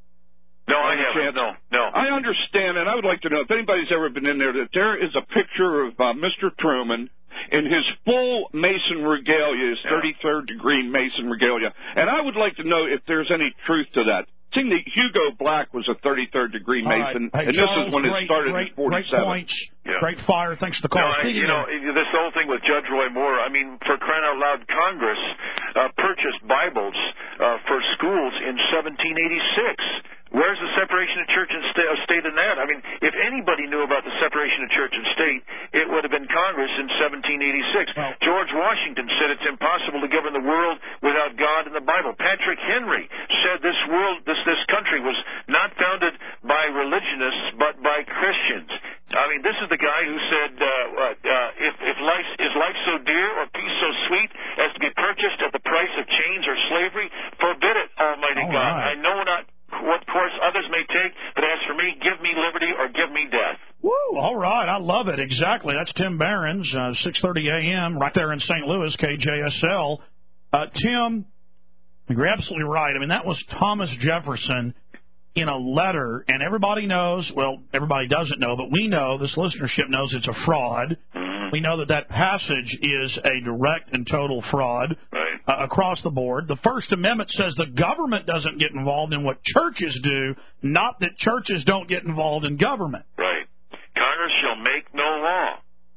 No, I haven't. No, no. I understand, and I would like to know if anybody's ever been in there, that there is a picture of uh, Mister Truman in his full Mason regalia, his thirty-third degree Mason regalia. And I would like to know if there's any truth to that. Seeing that Hugo Black was a thirty-third degree Mason, right. Hey, and Charles, this is when great, it started great, in forty-seven. Great points. Yeah. Great fire. Thanks for the call. No, I, you know, this whole thing with Judge Roy Moore, I mean, for crying out loud, Congress uh, purchased Bibles uh, for schools in seventeen eighty-six. Where's the separation of church and state in that? I mean, if anybody knew about the separation of church and state, it would have been Congress in seventeen eighty-six. Well, George Washington said it's impossible to govern the world without God and the Bible. Patrick Henry said this world, this this country was not founded by religionists but by Christians. I mean, this is the guy who said, uh, uh, if, if life is life so dear or peace so sweet as to be purchased at the price of chains or slavery, forbid it, Almighty All God. right. I know not what course others may take, but as for me, give me liberty or give me death. Woo! All right, I love it. Exactly. That's Tim Barron's, uh, six thirty a.m. right there in Saint Louis, K J S L. Uh, Tim, you're absolutely right. I mean, that was Thomas Jefferson in a letter, and everybody knows, well, everybody doesn't know, but we know, this listenership knows it's a fraud. Mm-hmm. We know that that passage is a direct and total fraud. Right. Uh, across the board. The First Amendment says the government doesn't get involved in what churches do, not that churches don't get involved in government. Right. Congress shall make no law.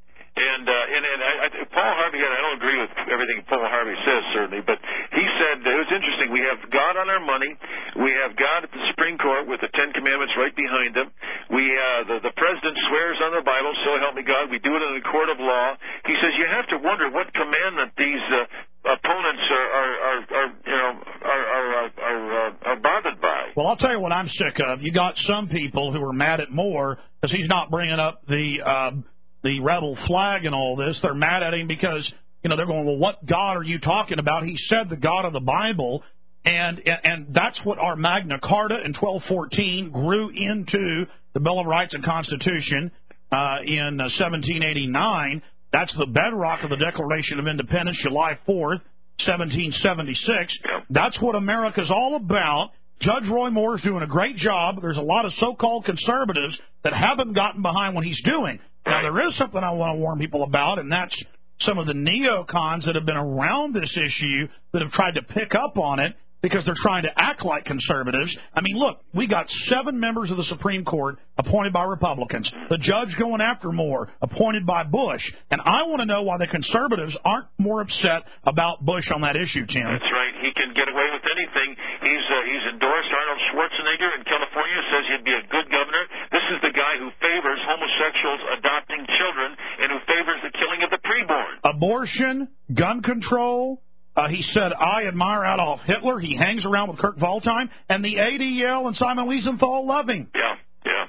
And uh, and, and I, I, Paul Harvey, I don't agree with everything Paul Harvey says, certainly, but he said, it was interesting, we have God on our money, we have God at the Supreme Court with the Ten Commandments right behind him, we uh, the, the President swears on the Bible, so help me God, we do it in a court of law. He says you have to wonder what commandment these uh, opponents are, are, are, are you know, are, are, are, are, are bothered by. Well, I'll tell you what I'm sick of. You got some people who are mad at Moore because he's not bringing up the uh, the rebel flag and all this. They're mad at him because, you know, they're going, well, what God are you talking about? He said the God of the Bible. And, and and that's what our Magna Carta in twelve fourteen grew into the Bill of Rights and Constitution uh, in uh, seventeen eighty-nine. That's the bedrock of the Declaration of Independence, July fourth, seventeen seventy-six. That's what America's all about. Judge Roy Moore is doing a great job. There's a lot of so-called conservatives that haven't gotten behind what he's doing. Now, there is something I want to warn people about, and that's some of the neocons that have been around this issue that have tried to pick up on it because they're trying to act like conservatives. I mean, look, we got seven members of the Supreme Court appointed by Republicans. The judge going after Moore, appointed by Bush. And I want to know why the conservatives aren't more upset about Bush on that issue, Tim. That's right. He can get away with anything. He's uh, he's endorsed Arnold Schwarzenegger in California, says he'd be a good governor. This is the guy who favors homosexuals adopting children and who favors the killing of the preborn. Abortion, gun control. Uh, he said, I admire Adolf Hitler. He hangs around with Kurt Waldheim. And the A D L and Simon Wiesenthal love him. Yeah, yeah.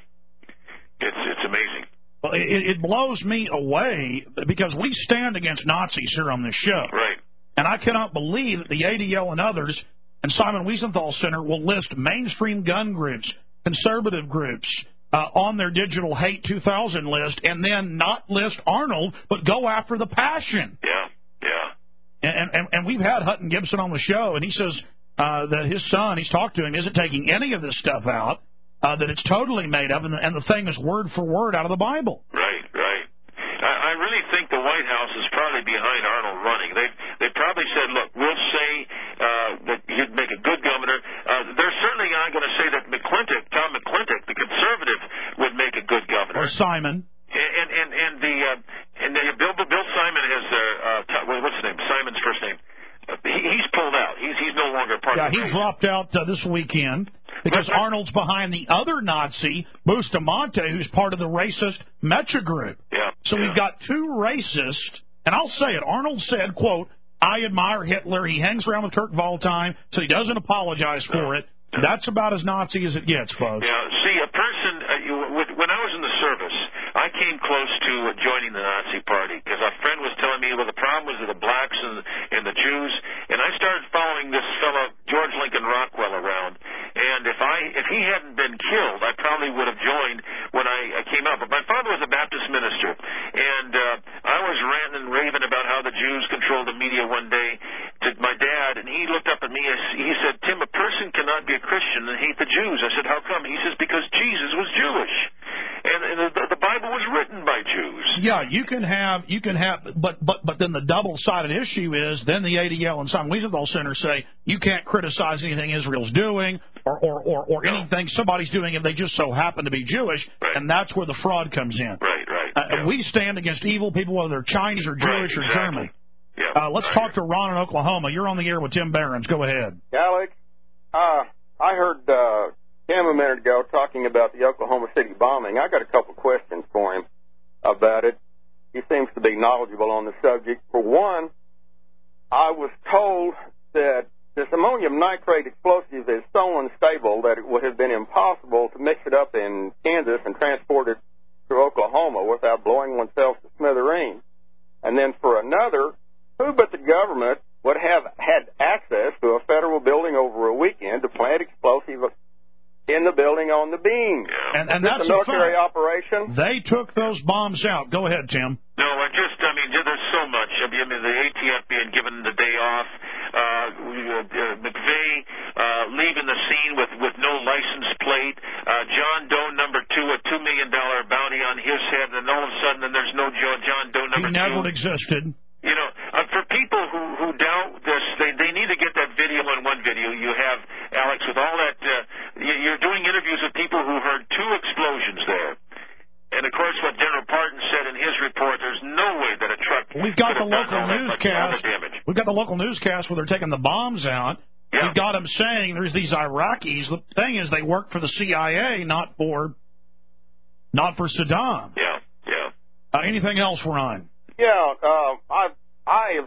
It's, it's amazing. Well, it, it blows me away because we stand against Nazis here on this show. Right. And I cannot believe that the A D L and others and Simon Wiesenthal Center will list mainstream gun groups, conservative groups, uh, on their digital hate two thousand list and then not list Arnold, but go after the passion. Yeah, yeah. And, and, and we've had Hutton Gibson on the show, and he says uh, that his son, he's talked to him, isn't taking any of this stuff out, uh, that it's totally made up, and the, and the thing is word for word out of the Bible. Right, right. I, I really think the White House is probably behind Arnold running. They they probably said, look, we'll say uh, that he'd make a good governor. Uh, they're certainly not going to say that McClintock, Tom McClintock, the conservative, would make a good governor. Or Simon. And and and the uh, and the Bill Bill Simon has uh, uh what's his name? Simon's first name. Uh, he, he's pulled out. He's he's no longer part yeah, of the he race. dropped out uh, this weekend because Right. Arnold's behind the other Nazi, Bustamante, who's part of the racist Mecha group. Yeah. So yeah. we've got two racists, and I'll say it. Arnold said, "quote I admire Hitler. He hangs around with Kurt Waldheim, so he doesn't apologize for it." That's about as Nazi as it gets, folks. Yeah, see, a person, uh, you, when I was in the service, I came close to uh, joining the Nazi Party because a friend was telling me, well, the problem was the blacks and, and the Jews, and I started following this fellow, George Lincoln Rockwell, around, and if I if he hadn't been killed, I probably would have joined when I, I came out. But my father was a Baptist minister, and uh, I was ranting and raving about how the Jews controlled the media one day to my dad, and he looked up at me and he said, Tim, a person cannot be a Christian and hate the Jews. I said, how come? He says, because Jesus was Jewish, and, and the, the Bible was written by Jews. Yeah, you can have, you can have, but but but then the double-sided issue is then the A D L and Simon Wiesenthal Center say you can't criticize anything Israel's doing or or or, or no. anything somebody's doing if they just so happen to be Jewish, right. and that's where the fraud comes in. Right, right. Uh, yeah. We stand against evil people, whether they're Chinese or Jewish right, or exactly. German. Yeah, uh, let's right. talk to Ron in Oklahoma. You're on the air with Tim Behrens. Go ahead. Alex, uh, I heard uh, Tim a minute ago talking about the Oklahoma City bombing. I got a couple questions for him about it. He seems to be knowledgeable on the subject. For one, I was told that this ammonium nitrate explosive is so unstable that it would have been impossible to mix it up in Kansas and transport it to Oklahoma without blowing oneself to smithereens. And then for another, who but the government would have had access to a federal building over a weekend to plant explosive in the building on the beam? And, and Is that's this a military fact. operation? They took those bombs out. Go ahead, Tim. No, I just, I mean, there's so much. I mean, the A T F being given the day off, uh, uh, McVeigh uh, leaving the scene with, with no license plate, uh, John Doe number two, a two million dollars bounty on his head, and all of a sudden then there's no John Doe number two. He never existed. You know, uh, for people who, who doubt this, they, they need to get that video in one video. You have, Alex, with all that, uh, you're doing interviews with people who heard two explosions there. And, of course, what General Parton said in his report, there's no way that a truck We've got the could have local done all that, all newscast. the damage. We've got the local newscast where they're taking the bombs out. Yeah. We've got them saying there's these Iraqis. The thing is, they work for the C I A, not for, not for Saddam. Yeah, yeah. Uh, anything else, Ron? Yeah, uh, I I have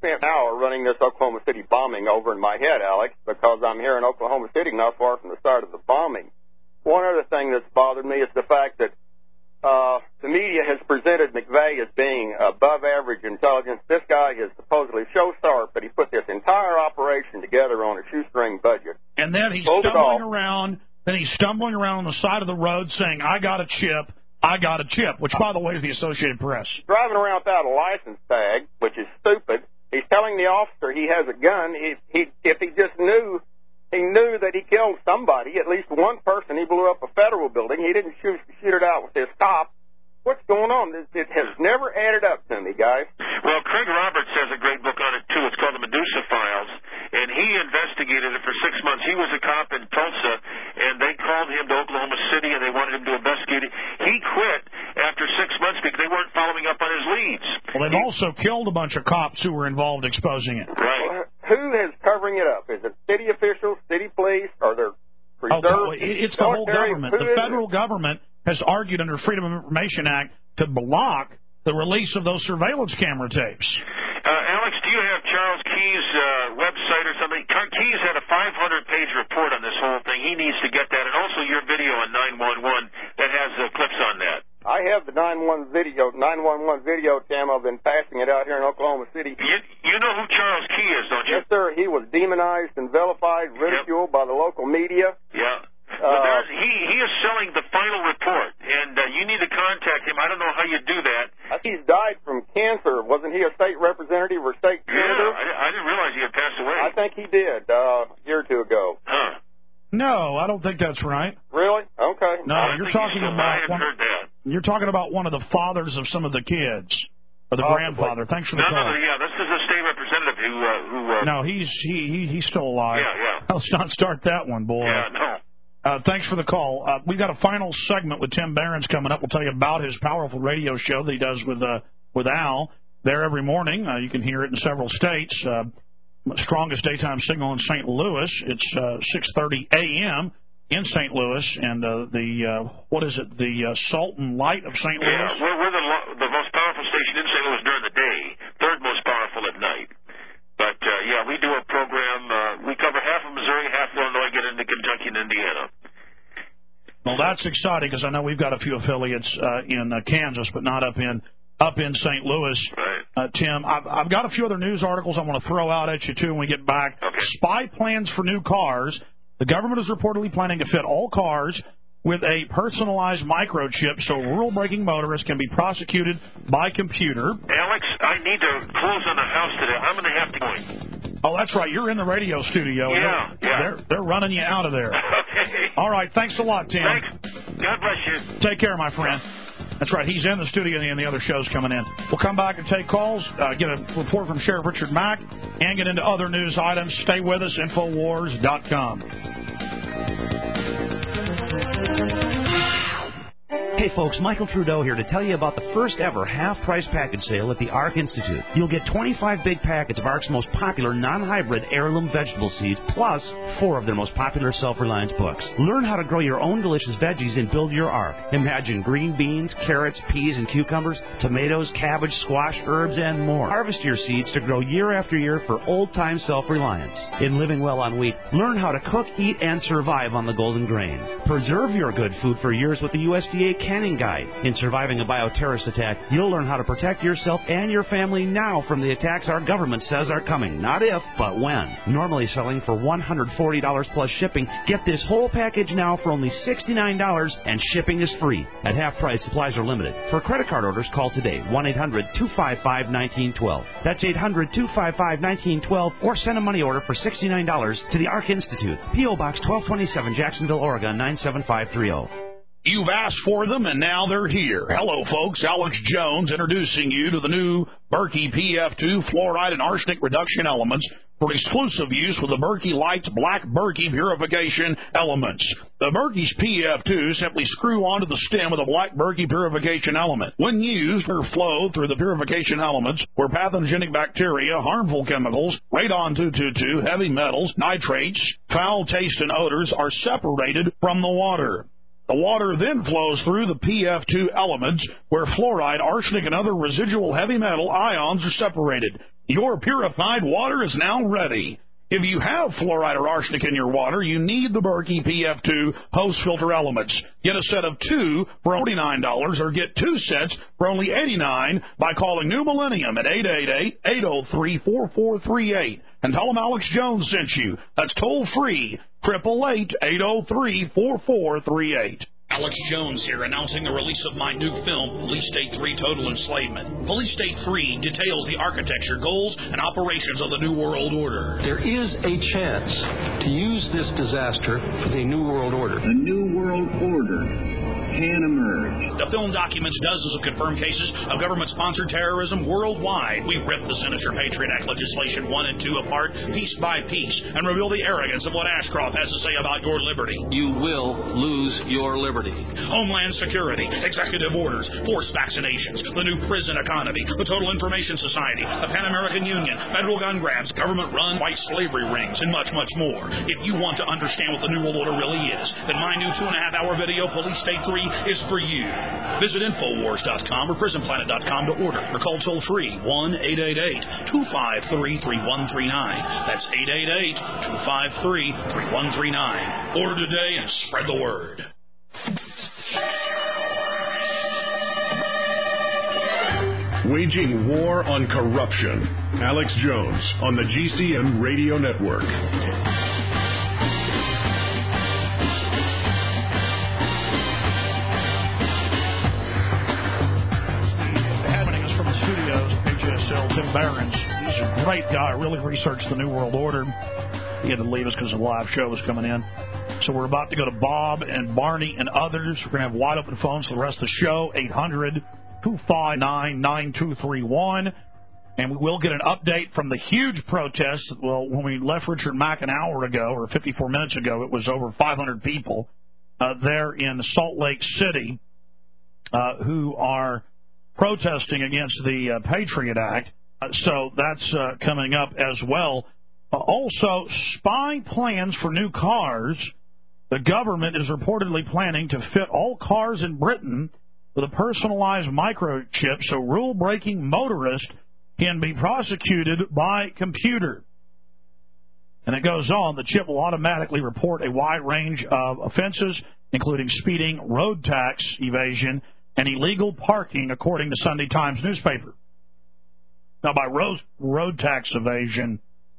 spent an hour running this Oklahoma City bombing over in my head, Alex, because I'm here in Oklahoma City, not far from the site of the bombing. One other thing that's bothered me is the fact that uh, the media has presented McVeigh as being above average intelligence. This guy is supposedly so sharp that he put this entire operation together on a shoestring budget. And then he's Pulled it stumbling off. around. Then he's stumbling around on the side of the road saying, "I got a chip. I got a chip," which, by the way, is the Associated Press. Driving around without a license tag, which is stupid. He's telling the officer he has a gun. He, he, if he just knew, he knew that he killed somebody, at least one person. He blew up a federal building. He didn't shoot, shoot it out with his cop. What's going on? It, it has never added up to me, guys. Well, Craig Roberts has a great book on it, too. It's called The Medusa Files, and he investigated it for six months. He was a cop in Tulsa, and they called him to Oklahoma City, and they wanted him to investigate it. He quit after six months because they weren't following up on his leads. Well, they've also killed a bunch of cops who were involved exposing it. Right. Who is covering it up? Is it city officials, city police, or their Oh, reserve? it's the whole military? government. Who The is federal government has argued under Freedom of Information Act to block the release of those surveillance camera tapes. Uh, Alex, do you have Charles Key's uh, website or something? Key's had a five hundred page report on this whole thing. He needs to get that, and also your video on nine one one that has uh, clips on that. I have the nine one one video, nine one one video, Tim. I've been passing it out here in Oklahoma City. You, you know who Charles Key is, don't you? Yes, sir. He was demonized and vilified, ridiculed yep. by the local media. Yeah. Well, Uh, he he is selling the final report, and uh, you need to contact him. I don't know how you do that. I think he's died from cancer. Wasn't he a state representative or state Yeah, senator? I, I didn't realize he had passed away. I think he did uh, a year or two ago. Huh. No, I don't think that's right. Really? Okay. No, I you're think talking he's still about alive. I one, heard that. you're talking about one of the fathers of some of the kids, or the Possibly. grandfather. Thanks for the No, call. no, no, yeah, this is a state representative who uh, who. Uh, No, he's he, he he's still alive. Yeah, yeah. Let's not start that one, boy. Yeah, no. Uh, thanks for the call. Uh, we've got a final segment with Tim Behrens coming up. We'll tell you about his powerful radio show that he does with uh, with Al there every morning. Uh, you can hear it in several states. Uh, strongest daytime signal in Saint Louis. It's uh, six thirty a.m. in Saint Louis, and uh, the uh, what is it? The uh, Sultan Light of Saint Louis. Yeah, we're, we're the lo- the most powerful station in Saint Louis during the day, third most powerful at night. But, uh, yeah, we do a program. Uh, we cover half of Missouri, half of Illinois, get into Kentucky and Indiana. Well, that's exciting because I know we've got a few affiliates uh, in uh, Kansas, but not up in up in Saint Louis. Right. Uh, Tim, I've, I've got a few other news articles I want to throw out at you, too, when we get back. Okay. Spy plans for new cars. The government is reportedly planning to fit all cars with a personalized microchip so rule-breaking motorists can be prosecuted by computer. Alex, I need to close on the house today. I'm going to have to go. Oh, that's right. You're in the radio studio. Yeah, they're, yeah. They're, they're running you out of there. Okay. All right. Thanks a lot, Tim. Thanks. God bless you. Take care, my friend. That's right. He's in the studio and the other show's coming in. We'll come back and take calls, uh, get a report from Sheriff Richard Mack, and get into other news items. Stay with us, Infowars dot com. Hey folks, Michael Trudeau here to tell you about the first ever half-price package sale at the ARC Institute. You'll get twenty-five big packets of ARC's most popular non-hybrid heirloom vegetable seeds, plus four of their most popular self-reliance books. Learn how to grow your own delicious veggies and build your ARC. Imagine green beans, carrots, peas, and cucumbers, tomatoes, cabbage, squash, herbs, and more. Harvest your seeds to grow year after year for old-time self-reliance. In Living Well on Wheat, learn how to cook, eat, and survive on the golden grain. Preserve your good food for years with the U S D A Canning Guide. In Surviving a Bioterrorist Attack, you'll learn how to protect yourself and your family now from the attacks our government says are coming. Not if, but when. Normally selling for one hundred forty dollars plus shipping, get this whole package now for only sixty-nine dollars, and shipping is free. At half price, supplies are limited. For credit card orders, call today, one eight hundred two five five one nine one two. That's eight hundred two five five one nine one two, or send a money order for sixty-nine dollars to the ARC Institute, P O Box twelve twenty-seven, Jacksonville, Oregon, nine seven five three zero. You've asked for them, and now they're here. Hello, folks. Alex Jones introducing you to the new Berkey P F two fluoride and arsenic reduction elements for exclusive use with the Berkey Lights Black Berkey purification elements. The Berkey's P F two simply screw onto the stem of the Black Berkey purification element. When used, or flow through the purification elements where pathogenic bacteria, harmful chemicals, radon two twenty-two, heavy metals, nitrates, foul taste, and odors are separated from the water. The water then flows through the P F two elements where fluoride, arsenic, and other residual heavy metal ions are separated. Your purified water is now ready. If you have fluoride or arsenic in your water, you need the Berkey P F two post-filter elements. Get a set of two for forty-nine dollars or get two sets for only eighty-nine dollars by calling New Millennium at eight eight eight, eight oh three, four four three eight. And tell them Alex Jones sent you. That's toll-free, eight eight eight, eight oh three, four four three eight. Alex Jones here, announcing the release of my new film, Police State three Total Enslavement. Police State three details the architecture, goals, and operations of the New World Order. There is a chance to use this disaster for the New World Order. The New World Order can emerge. The film documents dozens of confirmed cases of government-sponsored terrorism worldwide. We rip the sinister Patriot Act legislation one and two apart, piece by piece, and reveal the arrogance of what Ashcroft has to say about your liberty. You will lose your liberty. Homeland Security, executive orders, forced vaccinations, the new prison economy, the Total Information Society, the Pan American Union, federal gun grabs, government-run white slavery rings, and much, much more. If you want to understand what the New World Order really is, then my new two and a half hour video, Police State three, is for you. Visit Infowars dot com or Prison Planet dot com to order or call toll-free one eight eight eight, two five three, three one three nine. That's eight eight eight, two five three, three one three nine. Order today and spread the word. Waging war on corruption. Alex Jones on the G C N Radio Network. Tim Behrens. He's a great guy, really researched the New World Order. He had to leave us because the live show was coming in. So we're about to go to Bob and Barney and others. We're going to have wide open phones for the rest of the show, eight hundred, two five nine, nine two three one. And we will get an update from the huge protest. Well, when we left Richard Mack an hour ago, or fifty-four minutes ago, it was over five hundred people uh, there in Salt Lake City uh, who are protesting against the uh, Patriot Act. Uh, so that's uh, coming up as well. Uh, also, spy plans for new cars. The government is reportedly planning to fit all cars in Britain with a personalized microchip so rule-breaking motorists can be prosecuted by computer. And it goes on, the chip will automatically report a wide range of offenses, including speeding, road tax evasion, and illegal parking, according to Sunday Times newspaper. Now, by road, road tax evasion,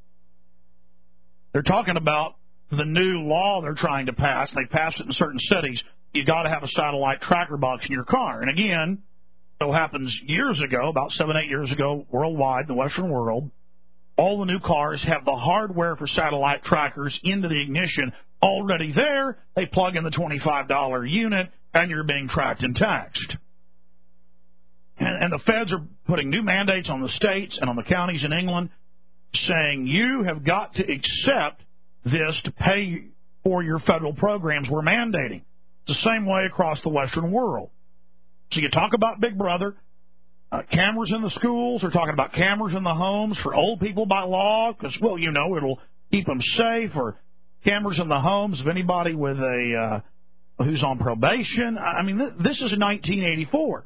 they're talking about the new law they're trying to pass. They passed it in certain cities. You've got to have a satellite tracker box in your car. And again, so happens years ago, about seven, eight years ago, worldwide, in the Western world, all the new cars have the hardware for satellite trackers into the ignition already there. They plug in the twenty-five dollar unit, and you're being tracked and taxed. And, and the feds are putting new mandates on the states and on the counties in England, saying you have got to accept this to pay for your federal programs we're mandating. It's the same way across the Western world. So you talk about Big Brother, uh, cameras in the schools, they're talking about cameras in the homes for old people by law, because, well, you know, it'll keep them safe, or cameras in the homes of anybody with a uh, who's on probation. I mean, th- this is nineteen eighty-four.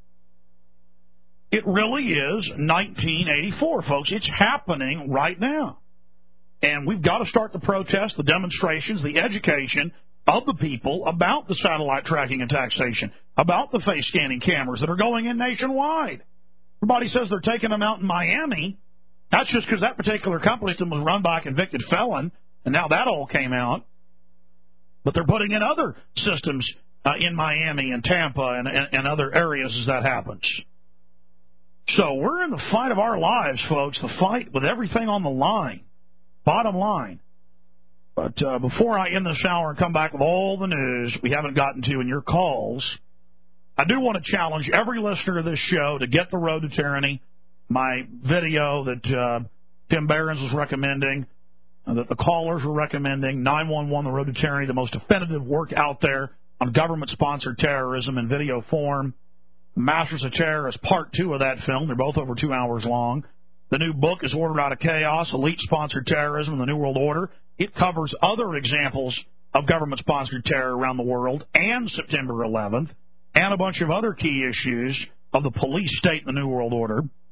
It really is nineteen eighty-four, folks. It's happening right now. And we've got to start the protests, the demonstrations, the education of the people about the satellite tracking and taxation, about the face scanning cameras that are going in nationwide. Everybody says they're taking them out in Miami. That's just because that particular company system was run by a convicted felon, and now that all came out. But they're putting in other systems uh, in Miami and Tampa and, and, and other areas as that happens. So we're in the fight of our lives, folks, the fight with everything on the line, bottom line. But uh, before I end this hour and come back with all the news we haven't gotten to in your calls, I do want to challenge every listener to this show to get the Road to Tyranny, my video that uh, Tim Behrens was recommending, uh, that the callers were recommending, nine one one, The Road to Tyranny, the most definitive work out there on government-sponsored terrorism in video form. Masters of Terror is part two of that film. They're both over two hours long. The new book is Order Out of Chaos, Elite-Sponsored Terrorism in the New World Order. It covers other examples of government-sponsored terror around the world and September eleventh and a bunch of other key issues of the police state in the New World Order.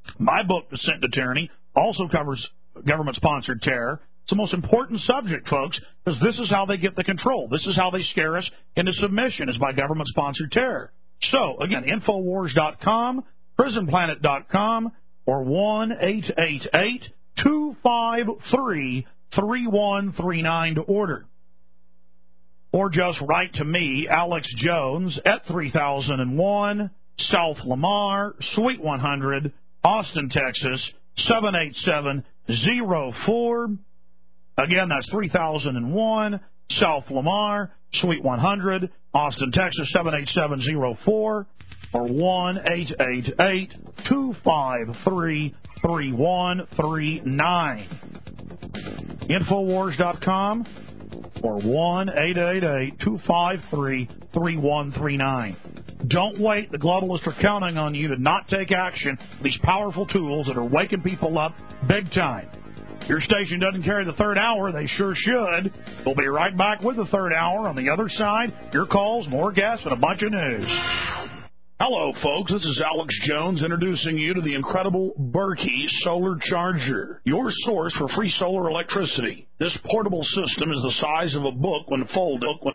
My book, Descent to Tyranny, also covers government-sponsored terror. It's the most important subject, folks, because this is how they get the control. This is how they scare us into submission, is by government-sponsored terror. So, again, Infowars dot com, Prison Planet dot com, or one eight eight eight, two five three, three one three nine to order. Or just write to me, Alex Jones, at three thousand one South Lamar, Suite one hundred, Austin, Texas, seven eight seven zero four. Again, that's three thousand one South Lamar, Suite one hundred, Austin, Texas, seven eight seven zero four, or one eight eight eight, two five three, three one three nine. Infowars dot com or one eight eight eight, two five three, three one three nine. Don't wait. The globalists are counting on you to not take action. These powerful tools that are waking people up big time. Your station doesn't carry the third hour. They sure should. We'll be right back with the third hour. On the other side, your calls, more guests, and a bunch of news. Hello, folks. This is Alex Jones introducing you to the incredible Berkey Solar Charger, your source for free solar electricity. This portable system is the size of a book when folded.